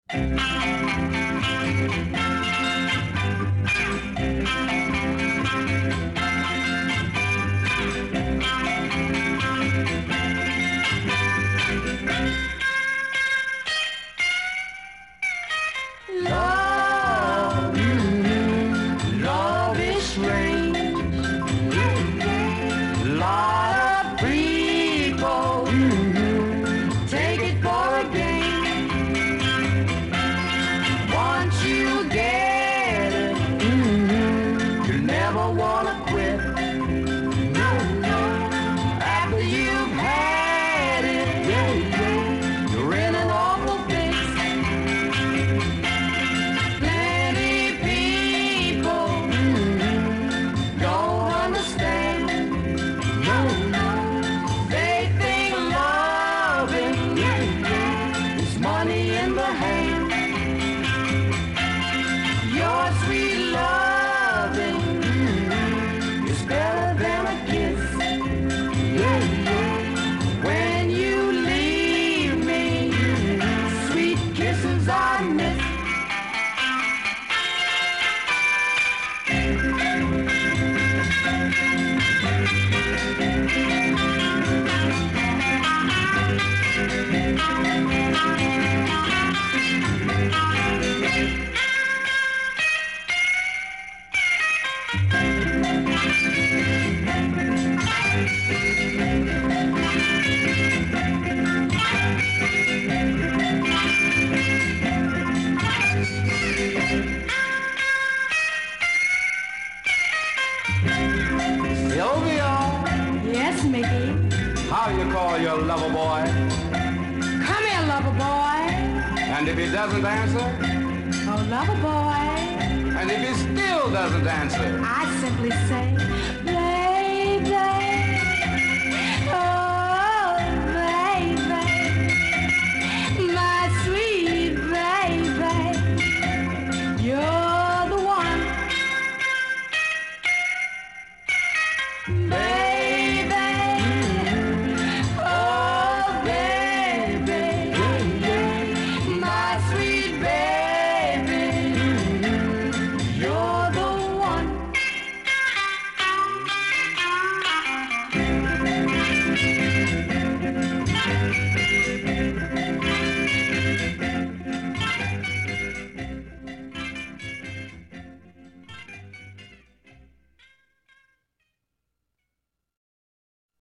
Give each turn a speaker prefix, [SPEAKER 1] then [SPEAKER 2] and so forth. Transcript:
[SPEAKER 1] Sylvia!
[SPEAKER 2] Yes, Mickey?
[SPEAKER 1] How do you call your lover boy?
[SPEAKER 2] Come here, lover boy.
[SPEAKER 1] And if he doesn't answer?
[SPEAKER 2] Oh, lover boy.
[SPEAKER 1] And if he still doesn't answer?
[SPEAKER 2] I simply say,